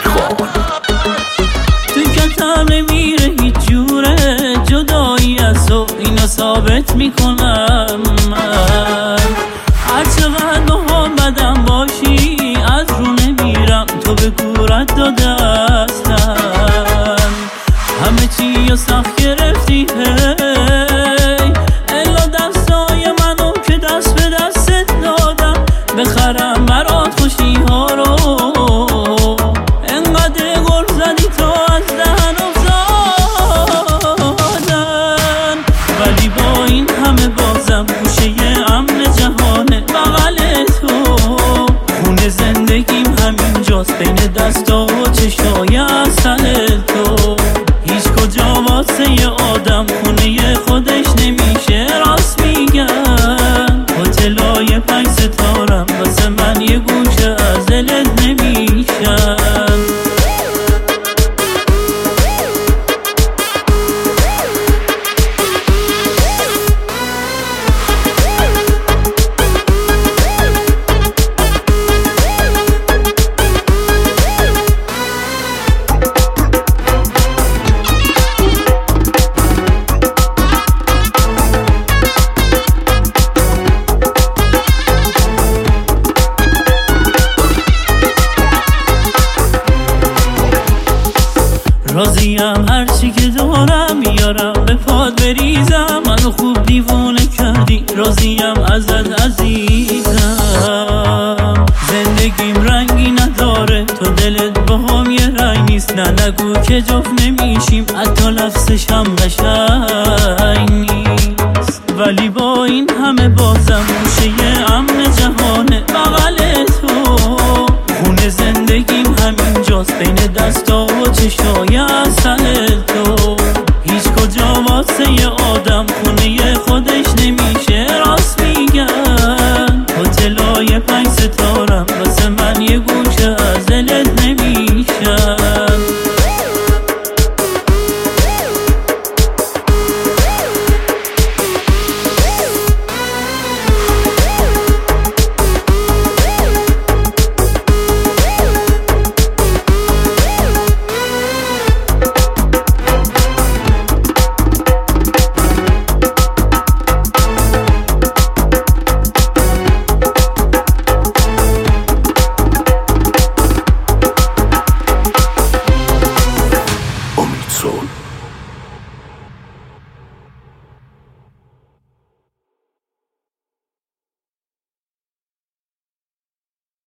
خان. تو کتم نمیره هیچ جوره جدایی از تو، اینو ثابت میکنم من. هر چقدر محبتم باشی از رو نمیرم، تو به گورت داده هستم. همه چی رو سخت گرفتی هی، الا دستای منو که دست به دستت دادم، بخرم برات خوشی ها رو. انقدر گل زدی تو از دهن افتادن، ولی با این همه بازم گوشه امن جهانه بغل تو. خونه زندگیم همینجاست بین دستا و چشای اصل تو. هیچ کجا واسه یه آدم خونه خودش نمیشه، راست میگن. هتلای 5 ستارم واسه من یه گوشه از دلت نمیشن. راضیم هرچی که دارم میارم به پاد بریزم، منو خوب دیوونه کردی راضیم ازت عزیزم. زندگیم رنگی نداره تو دلت باهام یه رنگ نیست، نه نگو که جفت نمیشیم حتی لفظش هم قشنگ نیست. ولی با این همه بازم گوشه امن جهانه بغل تو. خونه زندگیم همینجاست بین دستا و چشای اصل تو. هیچ کجا واسه یه آدم خونه خودش نمیشه، راست میگن. هتلای 5 ستارم واسه من یه گوشه از دلت نمیشن. Soul.